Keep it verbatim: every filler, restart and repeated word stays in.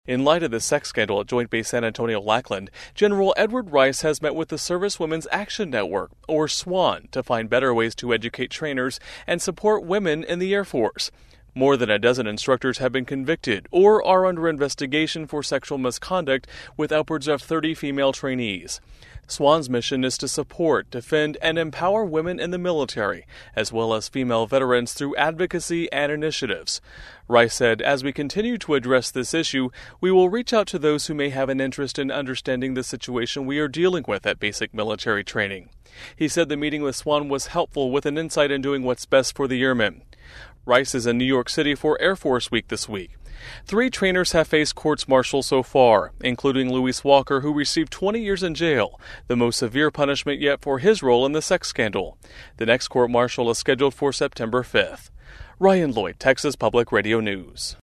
In light of the sex scandal at Joint Base San Antonio-Lackland, General Edward Rice has met with the Service Women's Action Network, or SWAN, to find better ways to educate trainers and support women in the Air Force. More than a dozen instructors have been convicted or are under investigation for sexual misconduct, with upwards of thirty female trainees. SWAN's mission is to support, defend, and empower women in the military, as well as female veterans through advocacy and initiatives. Rice said, as we continue to address this issue, we will reach out to those who may have an interest in understanding the situation we are dealing with at basic military training. He said the meeting with SWAN was helpful with an insight in doing what's best for the airmen. Rice is in New York City for Air Force Week this week. Three trainers have faced courts-martial so far, including Louis Walker, who received twenty years in jail, the most severe punishment yet for his role in the sex scandal. The next court-martial is scheduled for September fifth. Ryan Lloyd, Texas Public Radio News.